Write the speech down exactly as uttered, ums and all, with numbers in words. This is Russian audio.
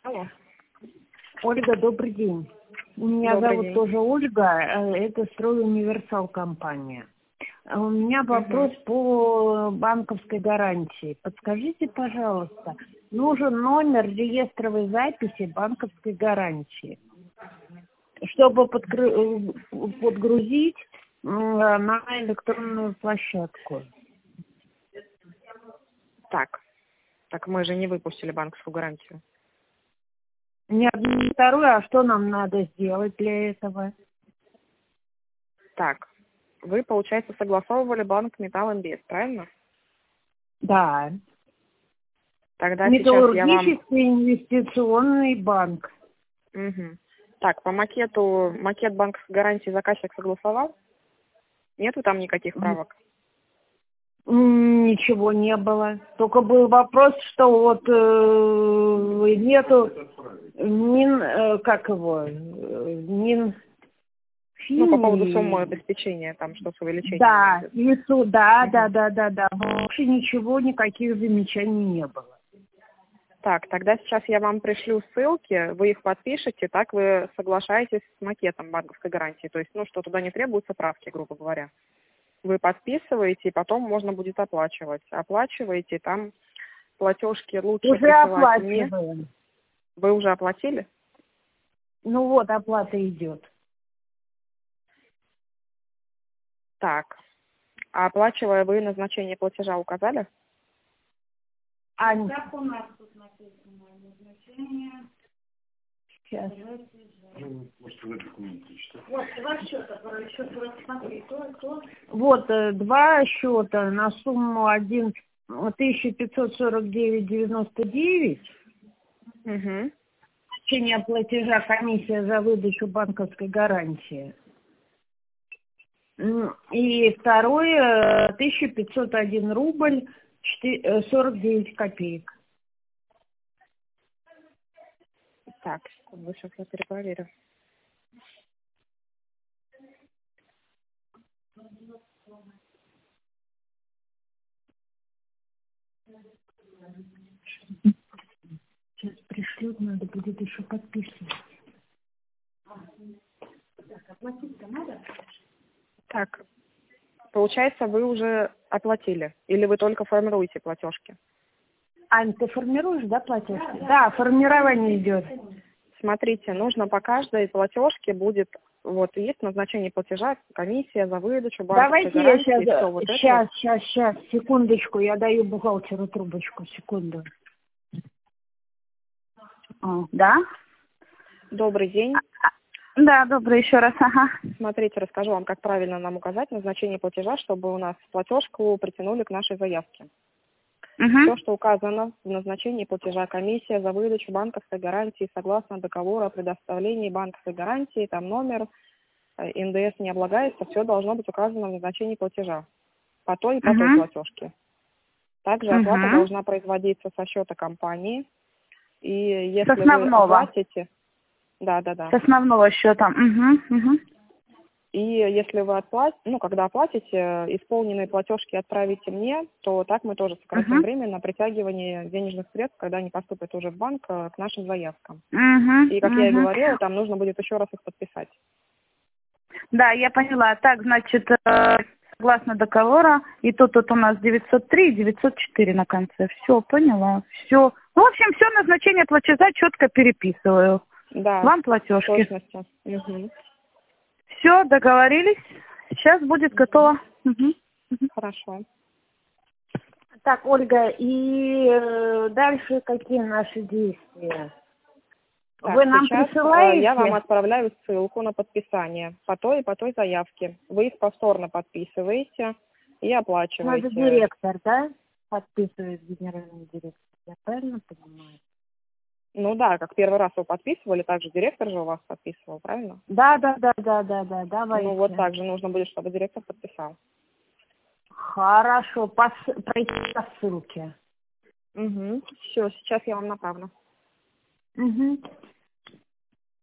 Алло. Ольга, добрый день. Меня Добрый зовут день. тоже Ольга, это «Стройуниверсал» компания. А У меня вопрос Мгм. по банковской гарантии. Подскажите, пожалуйста, нужен номер реестровой записи банковской гарантии, чтобы подкры- подгрузить м, на электронную площадку. Так, так мы же не выпустили банковскую гарантию. Не одну, не вторую, а что нам надо сделать для этого? Так, вы, получается, согласовывали банк Металлинвест, правильно? Да. Тогда сейчас я вам... Металлургический инвестиционный банк. Мгм. Так, по макету, макет банковской гарантии заказчик согласовал? Нету там никаких правок? М, Ничего не было. Только был вопрос, что вот э, нету мин, э, как его, э, мин Ну, по поводу фини. суммы обеспечения, там, что с увеличением Да, будет. и су- да, да, Мгм. да, да, да. Больше ничего, никаких замечаний не было. Так, тогда сейчас я вам пришлю ссылки, вы их подпишете, так вы соглашаетесь с макетом банковской гарантии. То есть, ну, что туда не требуются правки, грубо говоря. Вы подписываете, и потом можно будет оплачивать. Оплачиваете, там платежки лучше Уже присылать мне. оплачиваем. Вы уже оплатили? Ну вот, оплата идет. Так. А оплачивая, вы назначение платежа указали? Ань, как у нас тут написано назначение? Сейчас. Вот, два счета, про счет рассмотри, то, то. Вот, э, два счета на сумму один тысяча пятьсот сорок девять девяносто девять. Угу. Значение платежа комиссия за выдачу банковской гарантии. М, И второе, тысяча пятьсот один рубль четы- э, сорок девять копеек. Так, секунду, сейчас я перепроверю. Сейчас пришлют, надо будет еще подписывать. Так, оплатить-то надо? Так, получается, вы уже оплатили? Или вы только формируете платежки? Ань, ты формируешь, да, платежки? Да, формирование идет. Смотрите, нужно по каждой платежке будет, вот есть назначение платежа, комиссия за выдачу банковской Давайте я гарантии, сейчас, все вот это вот. сейчас, сейчас, сейчас, секундочку, я даю бухгалтеру трубочку, секунду. А, да? Добрый день. Да, добрый еще раз, ага. Смотрите, расскажу вам, как правильно нам указать назначение платежа, чтобы у нас платежку притянули к нашей заявке. Все, Угу. что указано в назначении платежа, комиссия за выдачу банковской гарантии согласно договору о предоставлении банковской гарантии, там номер, э, эн дэ эс не облагается, все должно быть указано в назначении платежа по той и по той Угу. платежке. Также оплата Угу. должна производиться со счета компании, и С если вы основного. оплатите, да, да, да, С основного счета. Угу. Угу. и если вы оплатите, ну, когда оплатите, исполненные платежки отправите мне, то так мы тоже сократим Угу. время на притягивание денежных средств, когда они поступят уже в банк э, к нашим заявкам. И, как я и Угу. говорила, там нужно будет еще раз их подписать. Да, я поняла. Так, значит, э, согласно договора, и тут, тут у нас девятьсот три и девятьсот четыре на конце. Все, поняла. Все. Ну, в общем, все назначение платежа четко переписываю. Да, Вам в платежки. точности. Мгм. Все, договорились. Сейчас будет готово. Мгм. Мгм. Хорошо. Так, Ольга, и э, дальше какие наши действия? Так, Вы нам сейчас э, я вам присылаете? отправляю ссылку на подписание по той и по той заявке. Вы их повторно подписываете и Ну, это оплачиваете. директор, да? Подписывает генеральный директор. Я правильно понимаю? Ну да, как первый раз вы подписывали, также директор же у вас подписывал, правильно? Да, да, да, да, да, да, Ну вот давайте. так же нужно будет, чтобы директор подписал. Хорошо, пос- пройти по ссылке. Угу. Все, сейчас я вам направлю. Угу.